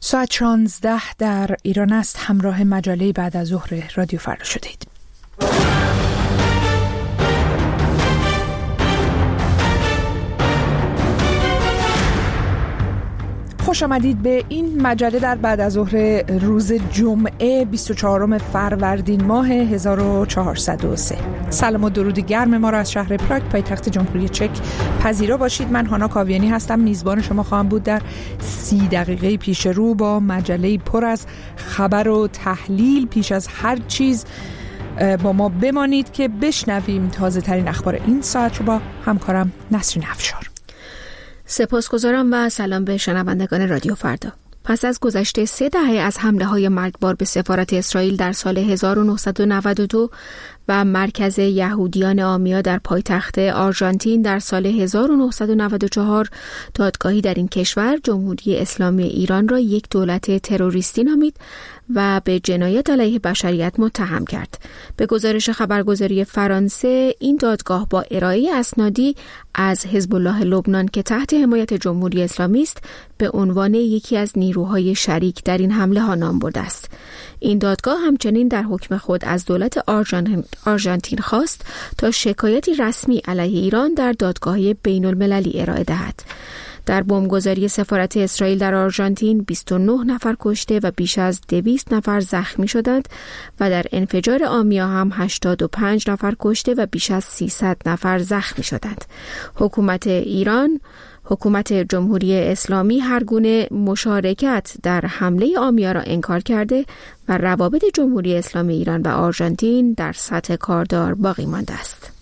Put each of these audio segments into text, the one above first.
ساعت 16 در ایران است. همراه مجله بعد از ظهر رادیو فردا شدید. خوش آمدید به این مجله در بعد از ظهر روز جمعه 24 فروردین ماه 1403. سلام و درود گرم ما را از شهر پراگ پایتخت جمهوری چک پذیرا باشید. من هانا کاویانی هستم، میزبان شما خواهم بود در 30 دقیقه پیش رو با مجله پر از خبر و تحلیل. پیش از هر چیز با ما بمانید که بشنویم تازه ترین اخبار این ساعت رو با همکارم نسرین افشار. سپاسگزارم و سلام به شنوندگان رادیو فردا. پس از گذشته 3 دهه از حمله‌های مرگبار به سفارت اسرائیل در سال 1992 و مرکز یهودیان آمیا در پایتخت آرژانتین در سال 1994، دادگاهی در این کشور جمهوری اسلامی ایران را یک دولت تروریستی نامید و به جنایت علیه بشریت متهم کرد. به گزارش خبرگزاری فرانسه، این دادگاه با ارائه اسنادی از حزب الله لبنان که تحت حمایت جمهوری اسلامی است، به عنوان یکی از نیروهای شریک در این حمله ها نام برده است. این دادگاه همچنین در حکم خود از دولت آرژانتین خواست تا شکایتی رسمی علیه ایران در دادگاه بین المللی ارائه دهد. در بمبگذاری سفارت اسرائیل در آرژانتین 29 نفر کشته و بیش از 200 نفر زخمی شدند و در انفجار آمیا هم 85 نفر کشته و بیش از 300 نفر زخمی شدند. حکومت جمهوری اسلامی هر گونه مشارکت در حمله آمیا را انکار کرده و روابط جمهوری اسلامی ایران و آرژانتین در سطح کاردار باقی مانده است.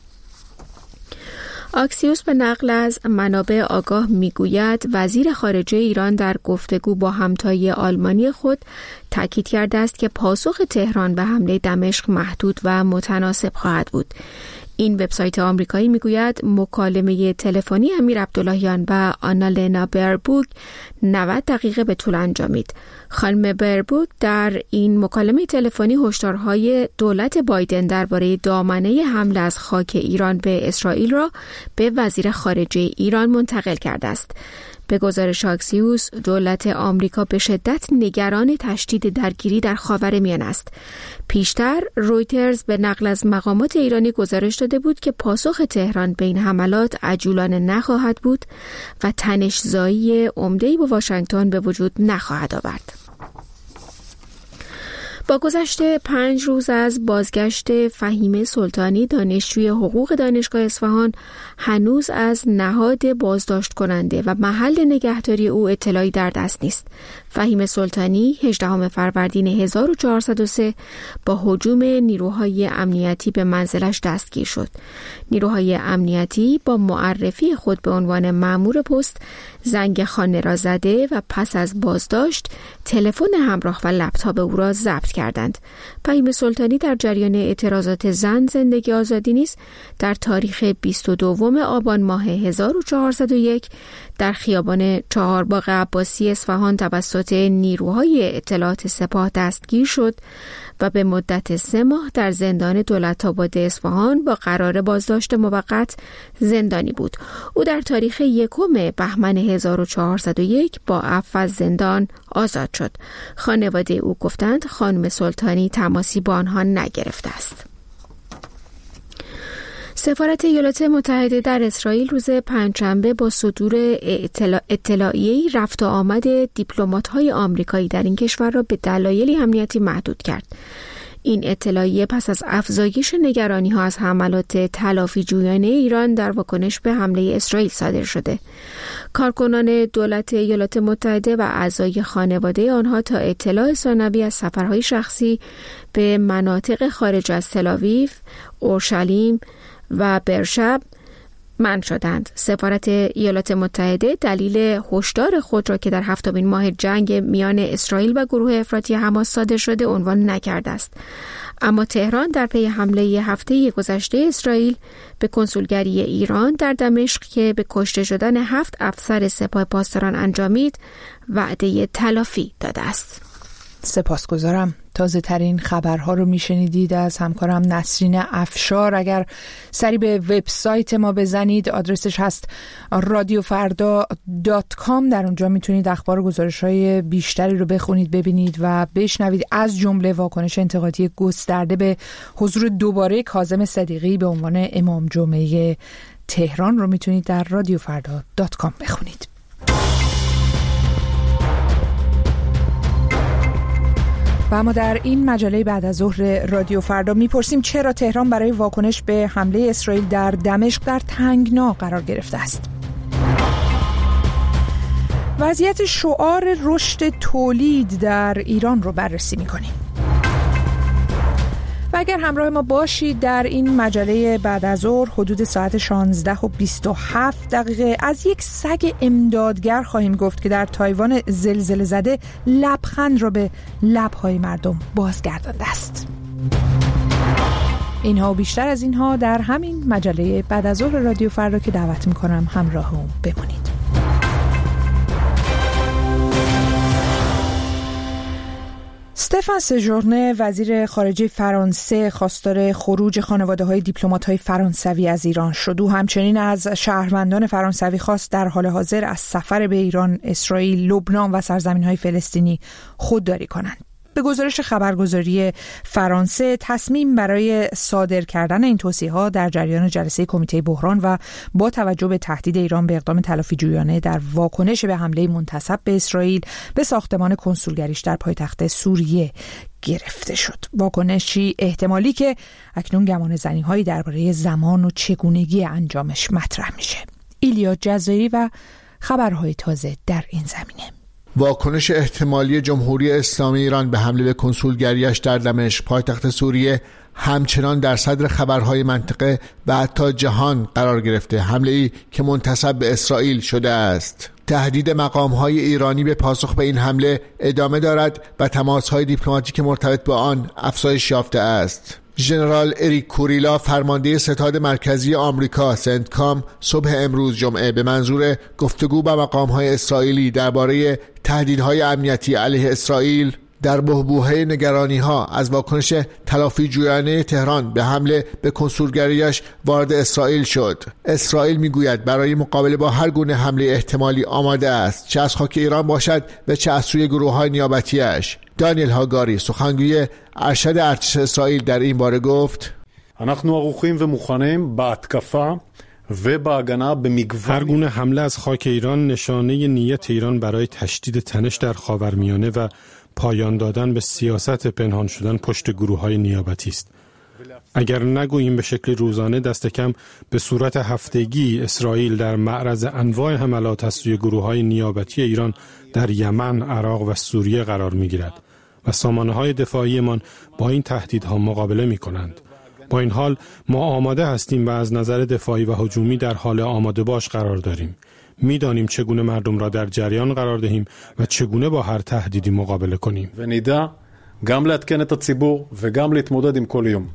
آکسیوس به نقل از منابع آگاه میگوید وزیر خارجه ایران در گفتگو با همتای آلمانی خود تاکید کرده است که پاسخ تهران به حمله دمشق محدود و متناسب خواهد بود. این وبسایت آمریکایی میگوید مکالمه تلفنی امیر عبداللهیان و آنالنا بربوک 90 دقیقه به طول انجامید. خانم بربوک در این مکالمه تلفنی هشدارهای دولت بایدن درباره دامنه حمله از خاک ایران به اسرائیل را به وزیر خارجه ایران منتقل کرده است. به گزارش آکسیوس، دولت آمریکا به شدت نگران تشدید درگیری در خاورمیانه است. پیشتر رویترز به نقل از مقامات ایرانی گزارش داده بود که پاسخ تهران به این حملات عجولانه نخواهد بود و تنش‌زایی عمده‌ای با واشنگتن به وجود نخواهد آورد. با گذشت 5 روز از بازگشت فهیمه سلطانی، دانشجوی حقوق دانشگاه اصفهان، هنوز از نهاد بازداشت کننده و محل نگهداری او اطلاعی در دست نیست. فهیمه سلطانی 18 فروردین 1403 با هجوم نیروهای امنیتی به منزلش دستگیر شد. نیروهای امنیتی با معرفی خود به عنوان مأمور پست زنگ خانه را زده و پس از بازداشت تلفن همراه و لپتاپ او را ضبط کردند. فهیمه سلطانی در جریان اعتراضات زن زندگی آزادی نیز در تاریخ 22 آبان ماه 1401 در خیابان چهارباغ عباسی اصفهان توسط نیروهای اطلاعات سپاه دستگیر شد و به مدت 3 ماه در زندان دولت‌آباد اصفهان با قرار بازداشت موقت زندانی بود. او در تاریخ 1 بهمن 1401 با عفو از زندان آزاد شد. خانواده او گفتند خانم سلطانی تماسی با آنها نگرفته است. سفارت ایالات متحده در اسرائیل روز پنجشنبه با صدور اطلاعیه‌ای رفت و آمد دیپلمات‌های آمریکایی در این کشور را به دلایل امنیتی محدود کرد. این اطلاعیه پس از افزایش نگرانی‌ها از حملات تلافی جویانه ایران در واکنش به حمله اسرائیل صادر شده. کارکنان دولت ایالات متحده و اعضای خانواده آنها تا اطلاع ثانوی از سفرهای شخصی به مناطق خارج از تل‌آویو، اورشلیم و برشب منع شدند. سفارت ایالات متحده دلیل هشدار خود را که در 7مین ماه جنگ میان اسرائیل و گروه افراطی حماس صادر شده عنوان نکرده است. اما تهران در پی حمله هفته گذشته اسرائیل به کنسولگری ایران در دمشق که به کشته شدن 7 افسر سپاه پاسداران انجامید، وعده تلافی داده است. سپاسگزارم. تازه ترین خبرها رو میشنیدید از همکارم نسرین افشار. اگر سری به وبسایت ما بزنید، آدرسش هست radiofrda.com. در اونجا میتونید اخبار و گزارش‌های بیشتری رو بخونید، ببینید و بشنوید، از جمله واکنش انتقادی گسترده به حضور دوباره کاظم صدیقی به عنوان امام جمعه تهران رو میتونید در radiofrda.com بخونید. و اما در این مجله بعد از ظهر رادیو فردا میپرسیم چرا تهران برای واکنش به حمله اسرائیل در دمشق در تنگنا قرار گرفته است. وضعیت شعار رشد تولید در ایران رو بررسی میکنیم. و اگر همراه ما باشید در این مجله بعد از ظهر حدود ساعت 16:27 از یک سگ امدادگر خواهیم گفت که در تایوان زلزله زده لبخند را به لب‌های مردم بازگردانده است. اینها و بیشتر از اینها در همین مجله بعد از ظهر رادیو فردا که دعوت می‌کنم همراه هم بمانید. استفان سژورنه وزیر خارجه فرانسه خواستار خروج خانواده‌های دیپلمات‌های فرانسوی از ایران شد. او همچنین از شهروندان فرانسوی خواست در حال حاضر از سفر به ایران، اسرائیل، لبنان و سرزمین‌های فلسطینی خودداری کنند. به گزارش خبرگزاری فرانسه، تصمیم برای صادر کردن این توصیه‌ها در جریان جلسه کمیته بحران و با توجه به تهدید ایران به اقدام تلافی جویانه در واکنش به حمله منتسب به اسرائیل به ساختمان کنسولگریش در پایتخت سوریه گرفته شد. واکنشی احتمالی که اکنون گمانه‌زنی‌هایی درباره زمان و چگونگی انجامش مطرح میشه. ایلیا جزایی و خبرهای تازه در این زمینه. واکنش احتمالی جمهوری اسلامی ایران به حمله به کنسولگریش در دمشق پایتخت سوریه همچنان در صدر خبرهای منطقه و حتی جهان قرار گرفته. حمله‌ای که منتسب به اسرائیل شده است. تهدید مقام‌های ایرانی به پاسخ به این حمله ادامه دارد و تماس‌های دیپلماتیک مرتبط با آن افزایش یافته است. ژنرال اریک کوریلا، فرمانده ستاد مرکزی آمریکا سنتکام، صبح امروز جمعه به منظور گفتگو با مقام‌های اسرائیلی درباره تهدیدهای امنیتی علیه اسرائیل در بحبوحه نگرانی‌ها از واکنش تلافی جویانه تهران به حمله به کنسولگریش وارد اسرائیل شد. اسرائیل میگوید برای مقابله با هر گونه حمله احتمالی آماده است، چه از خاک ایران باشد و چه از سوی گروه‌های نیابتی‌اش. دانیل هاگاری، سخنگوی ارشد ارتش اسرائیل، در این باره گفت: אנחנו ערוכים ומוכנים בהתקפה ובהגנה במגוון. هر گونه حمله از خاک ایران نشانه نیت ایران برای تشدید تنش در خاورمیانه و پایان دادن به سیاست پنهان شدن پشت گروه‌های نیابتی است. اگر نگوییم به شکل روزانه، دست کم به صورت هفتگی اسرائیل در معرض انواع حملات از سوی گروه‌های نیابتی ایران در یمن، عراق و سوریه قرار می‌گیرد و سامانه‌های دفاعیمان با این تهدیدها مقابله می‌کنند. با این حال ما آماده هستیم و از نظر دفاعی و هجومی در حال آماده باش قرار داریم. می‌دانیم چگونه مردم را در جریان قرار دهیم و چگونه با هر تهدیدی مقابله کنیم. ונדע גם לעדכן את הציבור וגם להתמודד עם כל איום.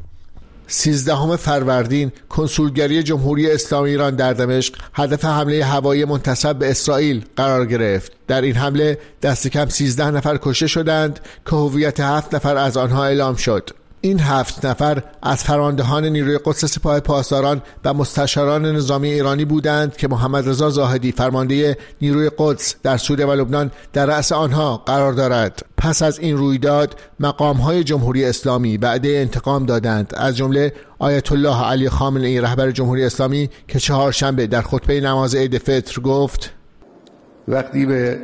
13 فروردین کنسولگری جمهوری اسلامی ایران در دمشق هدف حمله هوایی منتسب به اسرائیل قرار گرفت. در این حمله دست کم 13 نفر کشته شدند که هویت 7 نفر از آنها اعلام شد. این 7 نفر از فرماندهان نیروی قدس سپاه پاسداران و مستشاران نظامی ایرانی بودند که محمد رضا زاهدی، فرمانده نیروی قدس در سوریه و لبنان، در رأس آنها قرار دارد. پس از این رویداد مقام‌های جمهوری اسلامی وعده انتقام دادند، از جمله آیت الله علی خامنه‌ای رهبر جمهوری اسلامی که چهارشنبه در خطبه نماز عید فطر گفت: وقتی به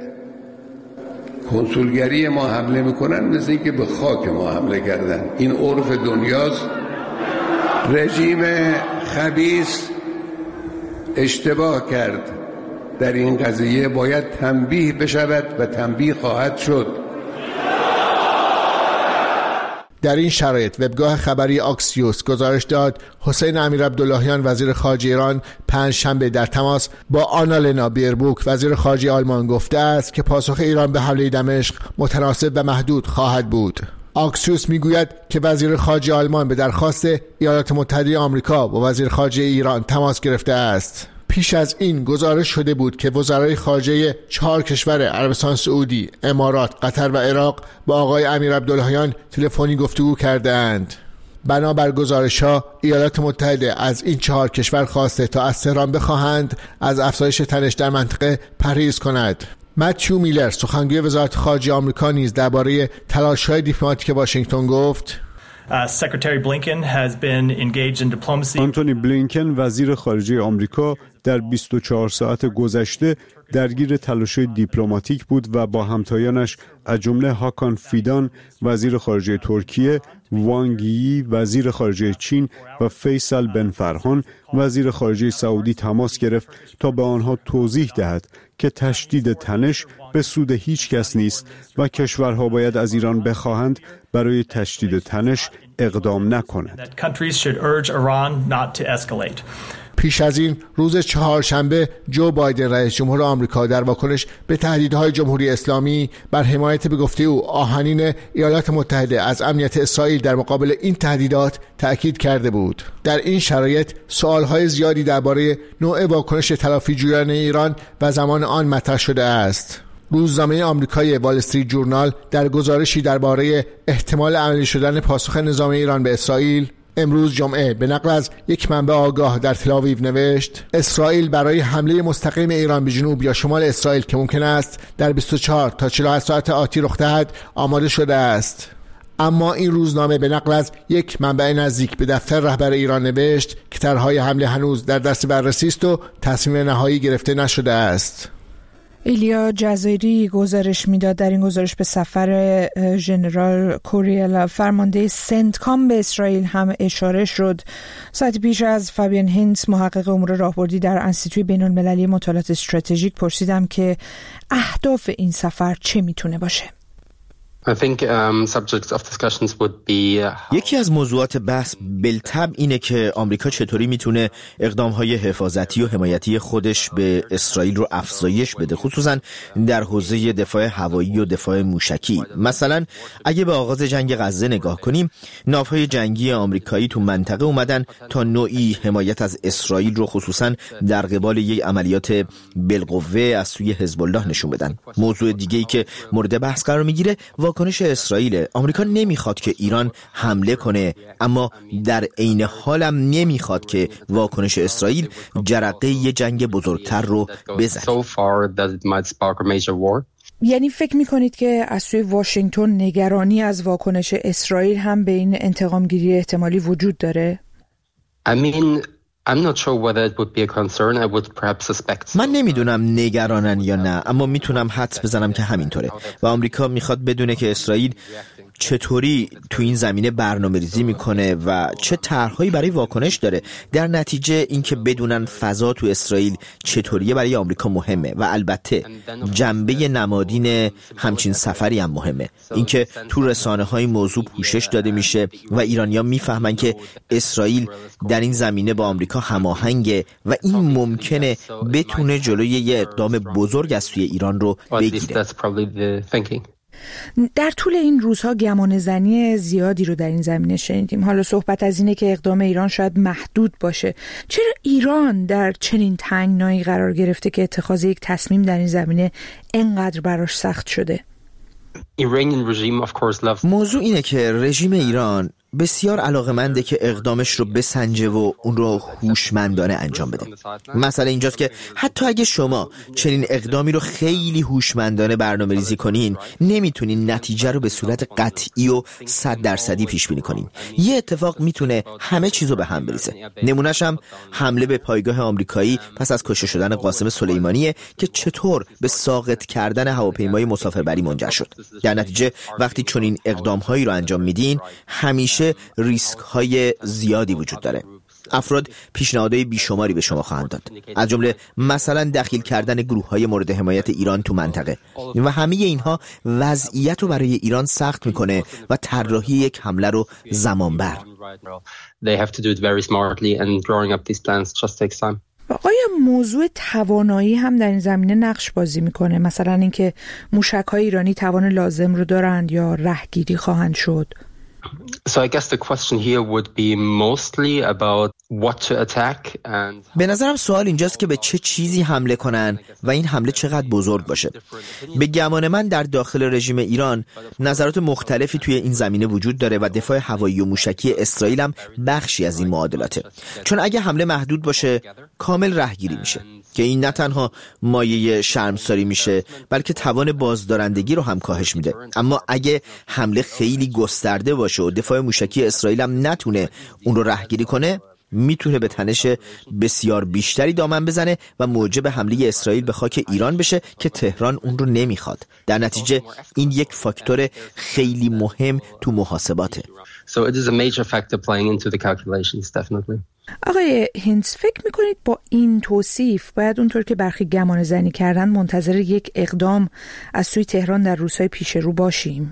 کنسولگری ما حمله میکنن مثل اینکه به خاک ما حمله کردن. این عرف دنیاست. رژیم خبیث اشتباه کرد در این قضیه، باید تنبیه بشود و تنبیه خواهد شد. در این شرایط وبگاه خبری آکسیوس گزارش داد حسین امیرعبداللهیان وزیر خارجه ایران پنجشنبه در تماس با آنالنا بیربوک وزیر خارجه آلمان گفته است که پاسخ ایران به حمله دمشق متناسب و محدود خواهد بود. آکسیوس میگوید که وزیر خارجه آلمان به درخواست ایالات متحده آمریکا با وزیر خارجه ایران تماس گرفته است. پیش از این گزارش شده بود که وزرای خارجه 4 کشور عربستان سعودی، امارات، قطر و عراق با آقای امیر عبداللهیان تلفنی گفتگو کردند. بنابر گزارش‌ها ایالات متحده از این 4 کشور خواسته تا از تهران بخواهند از افزایش تنش در منطقه پرهیز کند. متیو میلر سخنگوی وزارت خارجه آمریکا نیز درباره تلاش‌های دیپلماتیک واشنگتن گفت: آنتونی بلینکن وزیر خارجه آمریکا در 24 ساعت گذشته درگیر تلاش‌های دیپلماتیک بود و با همتایانش از جمله هاکان فیدان وزیر خارجه ترکیه، وانگ یی وزیر خارجه چین و فیصل بن فرحان وزیر خارجه سعودی تماس گرفت تا به آنها توضیح دهد که تشدید تنش به سود هیچ کس نیست و کشورها باید از ایران بخواهند برای تشدید تنش اقدام نکنند. پیش از این روز چهارشنبه جو بایدن رئیس جمهور آمریکا در واکنش به تهدیدهای جمهوری اسلامی بر حمایت به گفته او آهنین ایالات متحده از امنیت اسرائیل در مقابل این تهدیدات تأکید کرده بود. در این شرایط سوالهای زیادی درباره نوع واکنش تلافی‌جویانه ایران و زمان آن مطرح شده است. روزنامه آمریکایی وال استریت جورنال در گزارشی درباره احتمال عملی شدن پاسخ نظامی ایران به اسرائیل امروز جمعه به نقل از یک منبع آگاه در تل‌آویو نوشت: اسرائیل برای حمله مستقیم ایران به جنوب یا شمال اسرائیل که ممکن است در 24 تا 48 ساعت آتی رخ دهد آماده شده است. اما این روزنامه به نقل از یک منبع نزدیک به دفتر رهبر ایران نوشت که طرح‌های حمله هنوز در دست بررسی است و تصمیم نهایی گرفته نشده است. ایلیا جزایری گزارش میداد. در این گزارش به سفر ژنرال کوریل فرمانده سنتکام به اسرائیل هم اشاره شد. ساعتی پیش از فابین هینتس محقق امور راهبردی در انستیتوی بین‌المللی مطالعات استراتژیک پرسیدم که اهداف این سفر چه میتونه باشه. یکی از موضوعات بحث بالطبع اینه که آمریکا چطوری میتونه اقدامهای حفاظتی و حمایتی خودش به اسرائیل رو افزایش بده، خصوصا در حوزه دفاع هوایی و دفاع موشکی. مثلا اگه به آغاز جنگ غزه نگاه کنیم، ناوهای جنگی آمریکایی تو منطقه اومدن تا نوعی حمایت از اسرائیل رو خصوصا در قبال یک عملیات بالقوه از سوی حزب الله نشون بدن. موضوع دیگه‌ای که مورد بحث قرار میگیره واکنش اسرائیل. آمریکا نمیخواد که ایران حمله کنه، اما در عین حال هم نمیخواد که واکنش اسرائیل جرقه یه جنگ بزرگتر رو بزنه. یعنی فکر میکنید که از سوی واشنگتن نگرانی از واکنش اسرائیل هم به این انتقامگیری احتمالی وجود داره؟ من نمیدونم نگرانن یا نه، اما میتونم حدس بزنم که همینطوره و آمریکا میخواد بدونه که اسرائیل چطوری تو این زمینه برنامه‌ریزی میکنه و چه طرح‌هایی برای واکنش داره. در نتیجه اینکه بدونن فضا تو اسرائیل چطوریه برای آمریکا مهمه و البته جنبه نمادین همچین سفری هم مهمه. اینکه تو رسانه‌های موضوع پوشش داده میشه و ایرانی‌ها میفهمن که اسرائیل در این زمینه با آمریکا هماهنگه و این ممکنه بتونه جلوی یه اقدام بزرگ از سوی ایران رو بگیره. در طول این روزها گمانه‌زنی زیادی رو در این زمینه شنیدیم. حالا صحبت از اینه که اقدام ایران شاید محدود باشه. چرا ایران در چنین تنگنایی قرار گرفته که اتخاذ یک تصمیم در این زمینه اینقدر براش سخت شده؟ موضوع اینه که رژیم ایران بسیار علاقه‌منده که اقدامش رو بسنجه و اون رو هوشمندانه انجام بده. مسئله اینجاست که حتی اگه شما چنین اقدامی رو خیلی هوشمندانه برنامه‌ریزی کنین، نمیتونین نتیجه رو به صورت قطعی و 100% پیش بینی کنین. یه اتفاق میتونه همه چیزو به هم بریزه. نمونه‌ش هم حمله به پایگاه آمریکایی پس از کشته شدن قاسم سلیمانیه که چطور به ساقط کردن هواپیمای مسافربری منجر شد. در نتیجه وقتی چنین اقدام‌هایی رو انجام میدین، همیشه ریسک های زیادی وجود داره. افراد پیشنهادهای بیشماری به شما خواهند داد، از جمله مثلا دخیل کردن گروه‌های مورد حمایت ایران تو منطقه و همه اینها وضعیت رو برای ایران سخت میکنه و طراحی یک حمله رو زمان بر. آیا موضوع توانایی هم در این زمینه نقش بازی میکنه؟ مثلا اینکه موشک‌های ایرانی توان لازم رو دارند یا رهگیری خواهند شد؟ به نظرم سوال اینجاست که به چه چیزی حمله کنن و این حمله چقدر بزرگ باشه. به گمان من در داخل رژیم ایران نظرات مختلفی توی این زمینه وجود داره و دفاع هوایی و موشکی اسرائیل هم بخشی از این معادلاته. چون اگه حمله محدود باشه کامل رهگیری میشه که این نه تنها مایه شرمساری میشه بلکه توان بازدارندگی رو هم کاهش میده. اما اگه حمله خیلی گسترده باشه و دفاع موشکی اسرائیل هم نتونه اون رو رهگیری کنه میتونه به تنش بسیار بیشتری دامن بزنه و موجب حمله اسرائیل به خاک ایران بشه که تهران اون رو نمیخواد. در نتیجه این یک فاکتور خیلی مهم تو محاسباته. آقای هینتس، فکر میکنید با این توصیف باید اونطور که برخی گمان زنی کردن منتظر یک اقدام از سوی تهران در روزهای پیش رو باشیم؟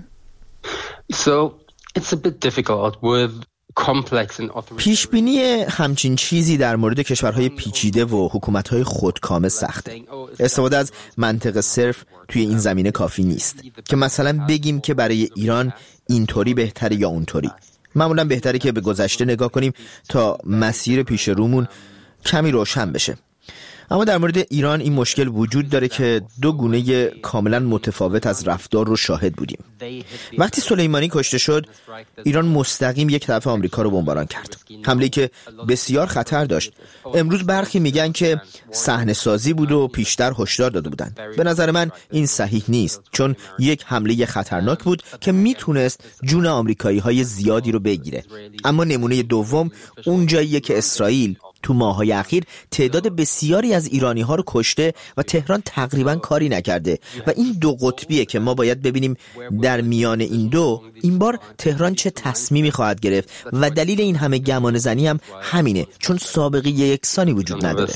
پیشبینی همچین چیزی در مورد کشورهای پیچیده و حکومتهای خودکامه سخته. استفاده از منطق صرف توی این زمینه کافی نیست که مثلا بگیم که برای ایران اینطوری بهتره یا اونطوری. معمولا بهتره که به گذشته نگاه کنیم تا مسیر پیش رومون کمی روشن بشه. اما در مورد ایران این مشکل وجود داره که دو گونه کاملا متفاوت از رفتار رو شاهد بودیم. وقتی سلیمانی کشته شد، ایران مستقیم یک طرف آمریکا رو بمباران کرد. حمله‌ای که بسیار خطر داشت. امروز برخی میگن که صحنه‌سازی بود و پیشتر هشدار داده بودند. به نظر من این صحیح نیست، چون یک حمله خطرناک بود که میتونست جون آمریکایی‌های زیادی رو بگیره. اما نمونه دوم اون جاییه که اسرائیل تو ماه‌های اخیر تعداد بسیاری از ایرانی‌ها رو کشته و تهران تقریباً کاری نکرده و این دو قطبیه که ما باید ببینیم در میان این دو این بار تهران چه تصمیمی خواهد گرفت و دلیل این همه گمان زنی هم همینه، چون سابقه یکسانی وجود نداره.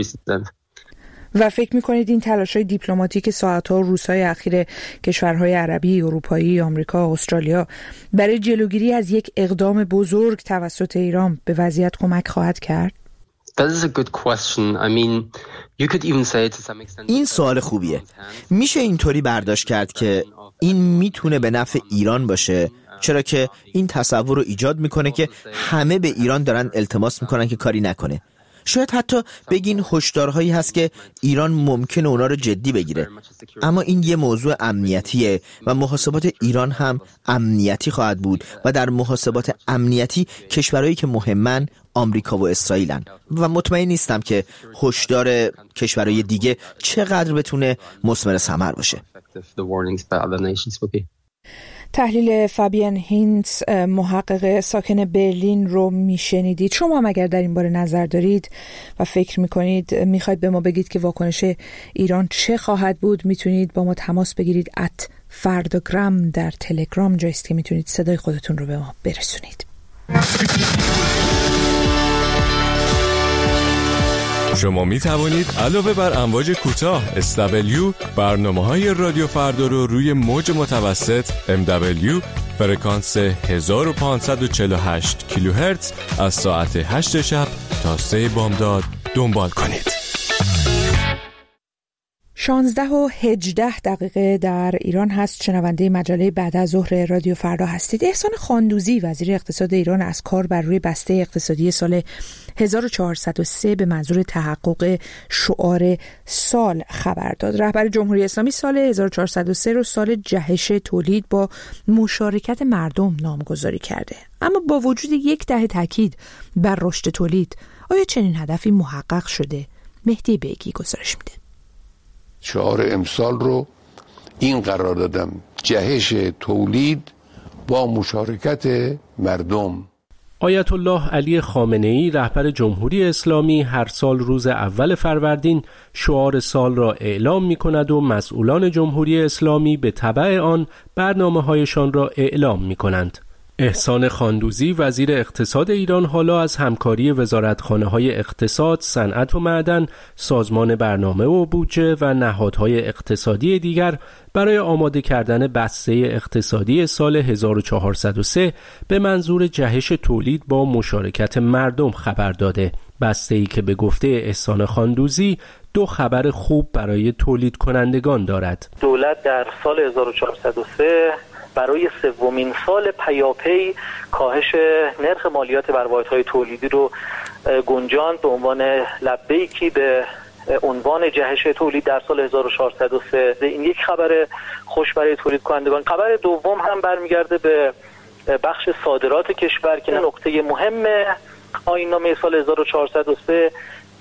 و فکر می‌کنید این تلاش‌های دیپلماتیک ساعت‌ها و روزهای اخیر کشورهای عربی، اروپایی، آمریکا، استرالیا برای جلوگیری از یک اقدام بزرگ توسط ایران به وضعیت کمک خواهد کرد؟ این سوال خوبیه. میشه اینطوری برداشت کرد که این میتونه به نفع ایران باشه، چرا که این تصور رو ایجاد میکنه که همه به ایران دارن التماس میکنن که کاری نکنه. شاید حتی بگین هشدارهایی هست که ایران ممکنه اونا رو جدی بگیره. اما این یه موضوع امنیتیه و محاسبات ایران هم امنیتی خواهد بود و در محاسبات امنیتی کشورهایی که مهمن آمریکا و اسرائیلن و مطمئن نیستم که هشدار کشورهای دیگه چقدر بتونه مثمر ثمر باشه. تحلیل فابین هینتس، محقق ساکن برلین رو میشنیدید. شما هم اگر در این باره نظر دارید و فکر میکنید میخواید به ما بگید که واکنش ایران چه خواهد بود، میتونید با ما تماس بگیرید @فرداگرام در تلگرام، جاییست که میتونید صدای خودتون رو به ما برسونید. شما می توانید علاوه بر امواج کوتاه SW برنامه‌های رادیو فردا رو روی موج متوسط MW فرکانس 1548 کیلوهرتز از ساعت 8 شب تا 3 بامداد دنبال کنید. 16:18 در ایران هست. شنونده مجله بعد از ظهر رادیو فردا هستید. احسان خاندوزی وزیر اقتصاد ایران از کار بر روی بسته اقتصادی سال 1403 به منظور تحقق شعار سال خبر داد. رهبر جمهوری اسلامی سال 1403 رو سال جهش تولید با مشارکت مردم نامگذاری کرده. اما با وجود یک دهه تاکید بر رشد تولید، آیا چنین هدفی محقق شده؟ مهدی بیگی گزارش میده. شعار امسال رو این قرار دادم: جهش تولید با مشارکت مردم. آیت الله علی خامنه‌ای رهبر جمهوری اسلامی هر سال روز اول فروردین شعار سال را اعلام می‌کند و مسئولان جمهوری اسلامی به تبع آن برنامه‌هایشان را اعلام می‌کنند. احسان خاندوزی وزیر اقتصاد ایران حالا از همکاری وزارتخانه‌های اقتصاد، صنعت و معدن، سازمان برنامه و بودجه و نهادهای اقتصادی دیگر برای آماده کردن بسته اقتصادی سال 1403 به منظور جهش تولید با مشارکت مردم خبر داده. بسته‌ای که به گفته احسان خاندوزی 2 خبر خوب برای تولید کنندگان دارد. دولت در سال 1403 برای 3مین سال پیاپی کاهش نرخ مالیات بر واحدهای تولیدی رو گنجان به عنوان لبیکی به عنوان جهش تولید در سال 1403. این یک خبر خوش برای تولید کنندگان. خبر دوم هم برمیگرده به بخش صادرات کشور که نقطه مهم آیین‌نامه سال 1403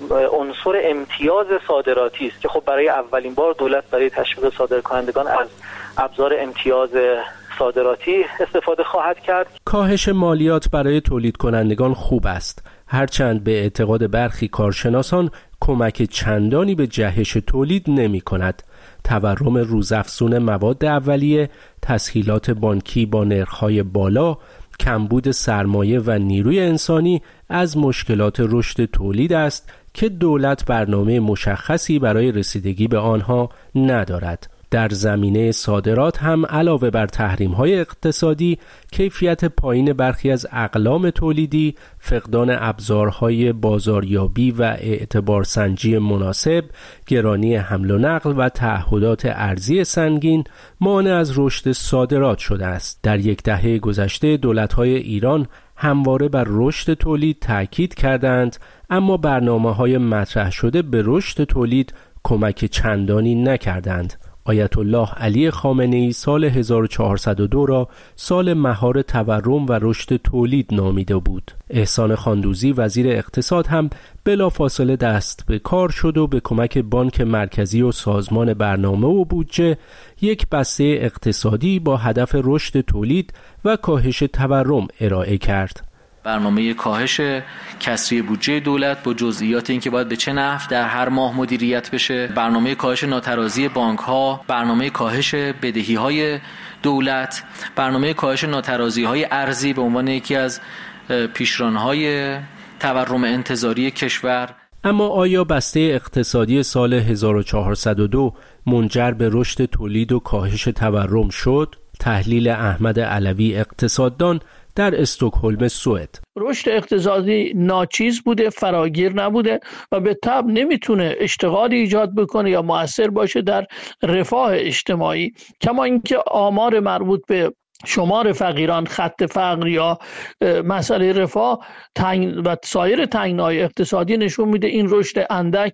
عنصر امتیاز صادراتی است که خب برای اولین بار دولت برای تشویق صادرکنندگان از ابزار امتیاز صادراتی استفاده خواهد کرد. کاهش مالیات برای تولید کنندگان خوب است، هرچند به اعتقاد برخی کارشناسان کمک چندانی به جهش تولید نمی کند. تورم روزافزون مواد اولیه، تسهیلات بانکی با نرخ‌های بالا، کمبود سرمایه و نیروی انسانی از مشکلات رشد تولید است که دولت برنامه مشخصی برای رسیدگی به آنها ندارد. در زمینه صادرات هم علاوه بر تحریم‌های اقتصادی، کیفیت پایین برخی از اقلام تولیدی، فقدان ابزارهای بازاریابی و اعتبارسنجی مناسب، گرانی حمل و نقل و تعهدات ارزی سنگین مانع از رشد صادرات شده است. در یک دهه گذشته دولت‌های ایران همواره بر رشد تولید تأکید کردند، اما برنامه‌های مطرح شده به رشد تولید کمک چندانی نکردند. آیت الله علی خامنه‌ای سال 1402 را سال مهار تورم و رشد تولید نامیده بود. احسان خاندوزی وزیر اقتصاد هم بلافاصله دست به کار شد و به کمک بانک مرکزی و سازمان برنامه و بودجه یک بسته اقتصادی با هدف رشد تولید و کاهش تورم ارائه کرد. برنامه کاهش کسری بودجه دولت با جزئیات اینکه باید به چه نحو در هر ماه مدیریت بشه، برنامه کاهش ناترازی بانک‌ها، برنامه کاهش بدهی‌های دولت، برنامه کاهش ناترازی‌های ارزی به عنوان یکی از پیشران‌های تورم انتظاری کشور. اما آیا بسته اقتصادی سال 1402 منجر به رشد تولید و کاهش تورم شد؟ تحلیل احمد علوی اقتصاددان در استکهلم سوئد. رشد اقتصادی ناچیز بوده، فراگیر نبوده و به طبع نمیتونه اشتغالی ایجاد بکنه یا مؤثر باشه در رفاه اجتماعی. کما اینکه آمار مربوط به شمار فقیران، خط فقر یا مسئله رفاه و سایر تنگناهای اقتصادی نشون میده این رشد اندک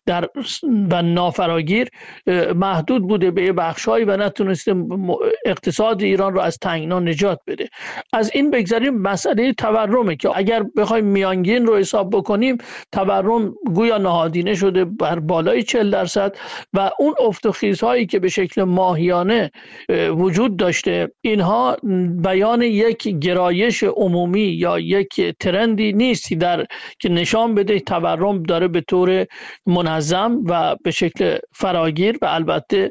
و نافراگیر محدود بوده به بخشایی و نتونسته اقتصاد ایران رو از تنگنا نجات بده. از این بگذاریم مسئله تورمه که اگر بخوایم میانگین رو حساب بکنیم، تورم گویا نهادینه شده بر بالای 40% و اون افت و خیزهایی که به شکل ماهیانه وجود داشته، اینها بیان یک گرایش عمومی یا یک ترندی نیست که نشان بده تورم داره به طور منظم و به شکل فراگیر و البته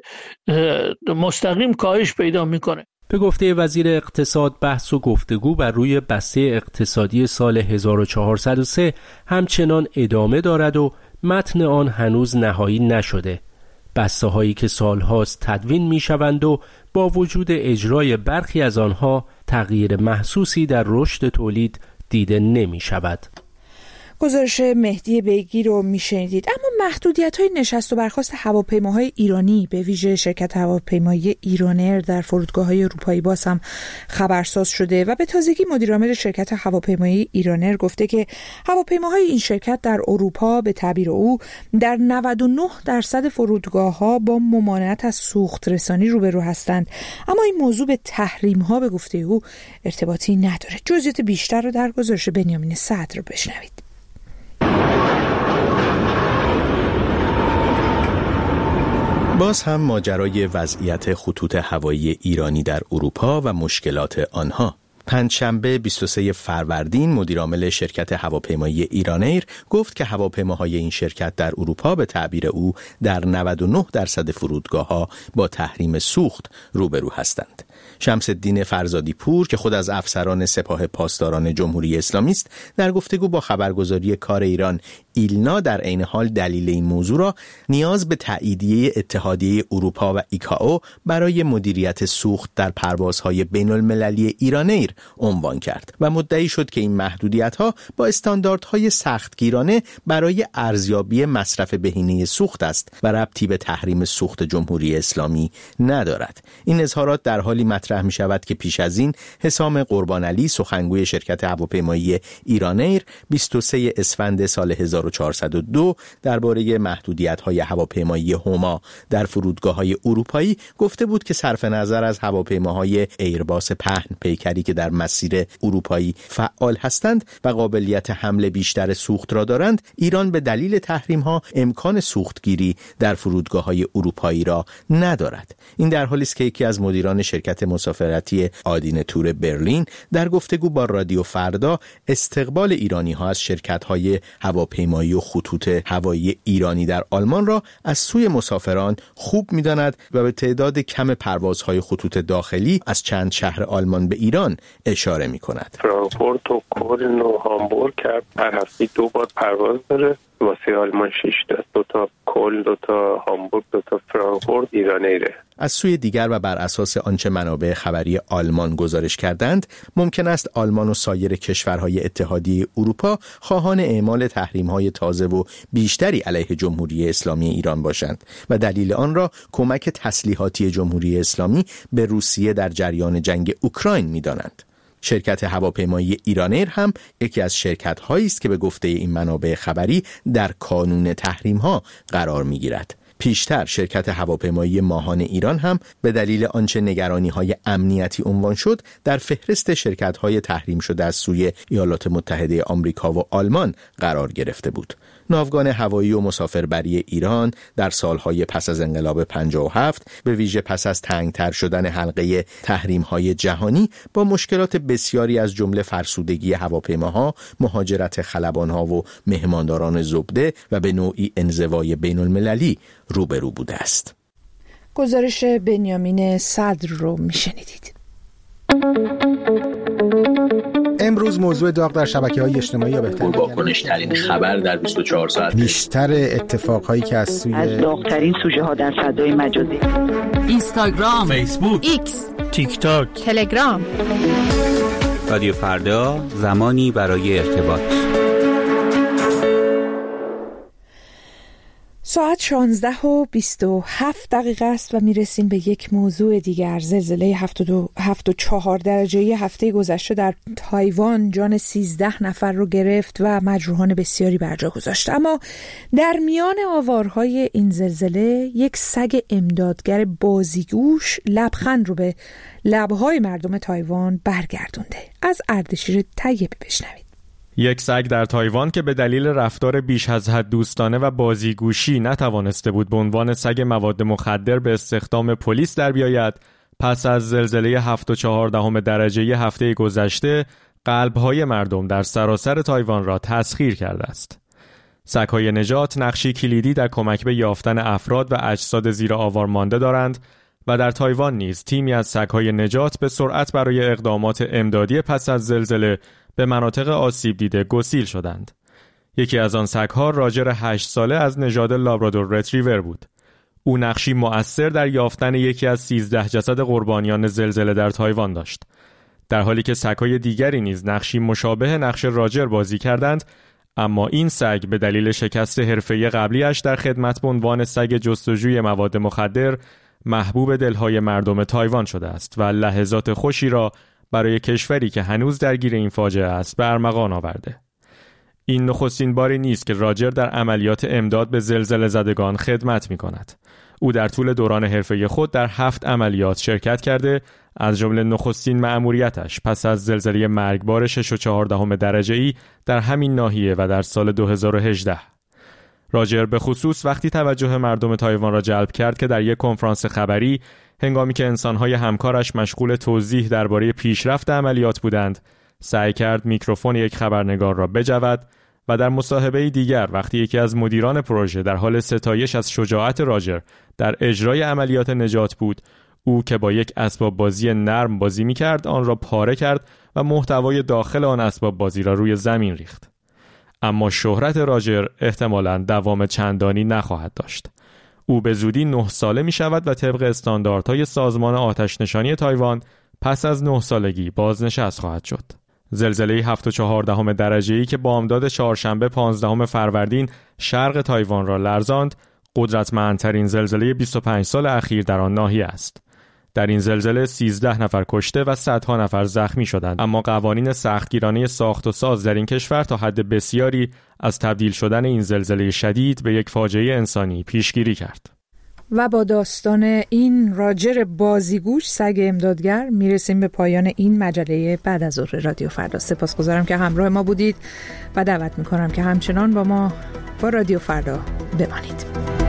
مستقیم کاهش پیدا میکنه. به گفته وزیر اقتصاد، بحث و گفتگو بر روی بسته اقتصادی سال 1403 همچنان ادامه دارد و متن آن هنوز نهایی نشده. بسته هایی که سالهاست تدوین می شوند و با وجود اجرای برخی از آنها تغییر محسوسی در رشد تولید دیده نمی شود. گزارش مهدی بیگی رو میشنیدید. اما محدودیت‌های نشست و برخاست هواپیماهای ایرانی به ویژه شرکت هواپیمایی ایرانر در فرودگاه‌های اروپایی باز هم خبرساز شده و به تازگی مدیرعامل شرکت هواپیمایی ایرانر گفته که هواپیماهای این شرکت در اروپا به تعبیر او در 99% فرودگاه‌ها با ممانعت از سوخت رسانی روبرو هستند. اما این موضوع به تحریم‌ها به گفته او ارتباطی نداره. جزئیات بیشتر رو در گزارش بنیامین صدر بشنوید. باز هم ماجرای وضعیت خطوط هوایی ایرانی در اروپا و مشکلات آنها. پنجشنبه 23 فروردین مدیرعامل شرکت هواپیمایی ایرانیر گفت که هواپیماهای این شرکت در اروپا به تعبیر او در 99% فرودگاه‌ها با تحریم سوخت روبرو هستند. شمس الدین فرزادی پور که خود از افسران سپاه پاسداران جمهوری اسلامی است، در گفتگو با خبرگزاری کار ایران ایلنا در عین حال دلیل این موضوع را نیاز به تاییدیه اتحادیه اروپا و ایکائو برای مدیریت سوخت در پروازهای بین المللی ایرانیر عنوان کرد و مدعی شد که این محدودیت‌ها با استانداردهای سختگیرانه برای ارزیابی مصرف بهینه سوخت است و ربطی به تحریم سوخت جمهوری اسلامی ندارد. این اظهارات در حالی احتمالی مطرح می شود که پیش از این حسام قربانعلی سخنگوی شرکت هواپیمایی ایرانیر 23 اسفند سال 1402 درباره محدودیت‌های هواپیمایی هوما در فرودگاه‌های اروپایی گفته بود که صرف نظر از هواپیماهای ایرباس پهن پیکری که در مسیر اروپایی فعال هستند و قابلیت حمل بیشتر سوخت را دارند، ایران به دلیل تحریم‌ها امکان سوختگیری در فرودگاه‌های اروپایی را ندارد. این در حالی است که یکی از مدیران شرکت مسافرتی آدین تور برلین در گفتگو با رادیو فردا استقبال ایرانی‌ها از شرکت‌های هواپیمایی و خطوط هوایی ایرانی در آلمان را از سوی مسافران خوب می‌داند و به تعداد کم پروازهای خطوط داخلی از چند شهر آلمان به ایران اشاره می‌کند. فرانکفورت و کلن و هامبورگ هر هفته 2 بار پرواز داره. واسه آلمان 6 تا کلن، 2 تا هامبورگ، 2 تا فرانکفورت ایرانیره. از سوی دیگر و بر اساس آنچه منابع خبری آلمان گزارش کردند، ممکن است آلمان و سایر کشورهای اتحادیه اروپا خواهان اعمال تحریم‌های تازه و بیشتری علیه جمهوری اسلامی ایران باشند و دلیل آن را کمک تسلیحاتی جمهوری اسلامی به روسیه در جریان جنگ اوکراین می‌دانند. شرکت هواپیمایی ایرانیر هم یکی از شرکت‌هایی است که به گفته این منابع خبری در کانون تحریم‌ها قرار می‌گیرد. پیشتر شرکت هواپیمایی ماهان ایران هم به دلیل آنچه نگرانی‌های امنیتی عنوان شد در فهرست شرکت‌های تحریم شده از سوی ایالات متحده آمریکا و آلمان قرار گرفته بود. ناوگان هوایی و مسافربری ایران در سالهای پس از انقلاب 57 به ویژه پس از تنگتر شدن حلقه تحریم‌های جهانی با مشکلات بسیاری از جمله فرسودگی هواپیماها، مهاجرت خلبان‌ها و مهمانداران زبده و به نوعی انزوای بین‌المللی روبرو بوده است. گزارش بنیامین صدر رو میشنیدید. امروز موضوع داغ در شبکه‌های اجتماعی یا بهتر واکنش‌ترین خبر در 24 ساعت، بیشتر اتفاقهایی که از داغ‌ترین سوژه‌ها در فضای مجازی، اینستاگرام، فیسبوک، ایکس، تیک تاک، تلگرام. رادیو فردا، زمانی برای ارتباط. ساعت 16:27 است و میرسیم به یک موضوع دیگر. زلزله 7.4 درجه‌ای هفته گذشته در تایوان جان 13 نفر رو گرفت و مجروحان بسیاری بر جا گذاشت. اما در میان آوارهای این زلزله یک سگ امدادگر بازیگوش لبخند رو به لب‌های مردم تایوان برگردونده. از اردشیر طیبی بشنوید. یک سگ در تایوان که به دلیل رفتار بیش از حد دوستانه و بازیگوشی نتوانسته بود به عنوان سگ مواد مخدر به استخدام پلیس در بیاید، پس از زلزله 7.4 درجه‌ای هفته گذشته قلب‌های مردم در سراسر تایوان را تسخیر کرده است. سگ‌های نجات نقشی کلیدی در کمک به یافتن افراد و اجساد زیر آوار مانده دارند و در تایوان نیز تیمی از سگ‌های نجات به سرعت برای اقدامات امدادی پس از زلزله به مناطق آسیب دیده گسیل شدند. یکی از آن سگ‌ها راجر 8 ساله از نژاد لابرادور رتریور بود. او نقشی مؤثر در یافتن یکی از 13 جسد قربانیان زلزله در تایوان داشت. در حالی که سگ‌های دیگری نیز نقشی مشابه نقش راجر بازی کردند، اما این سگ به دلیل شکست حرفه‌ای قبلیش در خدمت به عنوان سگ جستجوی مواد مخدر محبوب دلهای مردم تایوان شده است و لحظات خوشی را برای کشوری که هنوز درگیر این فاجعه است به ارمغان آورده. این نخستین باری نیست که راجر در عملیات امداد به زلزله زدگان خدمت می کند. او در طول دوران حرفه‌ای خود در 7 عملیات شرکت کرده، از جمله نخستین مأموریتش پس از زلزله مرگبار 6.4 درجه‌ای در همین ناحیه و در سال 2018. راجر به خصوص وقتی توجه مردم تایوان را جلب کرد که در یک کنفرانس خبری هنگامی که انسان‌های همکارش مشغول توضیح درباره پیشرفت عملیات بودند، سعی کرد میکروفون یک خبرنگار را بجود و در مصاحبه دیگر وقتی یکی از مدیران پروژه در حال ستایش از شجاعت راجر در اجرای عملیات نجات بود، او که با یک اسباب بازی نرم بازی می‌کرد آن را پاره کرد و محتوای داخل آن اسباب بازی را روی زمین ریخت. اما شهرت راجر احتمالاً دوام چندانی نخواهد داشت. او به زودی 9 ساله می شود و طبق استانداردهای سازمان آتش نشانی تایوان پس از 9 سالگی بازنشست خواهد شد. زلزله 7.4 درجه‌ای که بامداد چهارشنبه 15 فروردین شرق تایوان را لرزاند، قدرتمندترین زلزله 25 سال اخیر در آن ناحیه است. در این زلزله 13 نفر کشته و صدها نفر زخمی شدند، اما قوانین سختگیرانه ساخت و ساز در این کشور تا حد بسیاری از تبدیل شدن این زلزله شدید به یک فاجعه انسانی پیشگیری کرد. و با داستان این راجر بازیگوش سگ امدادگر میرسیم به پایان این مجله بعد از ظهر رادیو فردا. سپاسگزارم که همراه ما بودید و دعوت میکنم که همچنان با ما با رادیو فردا بمانید.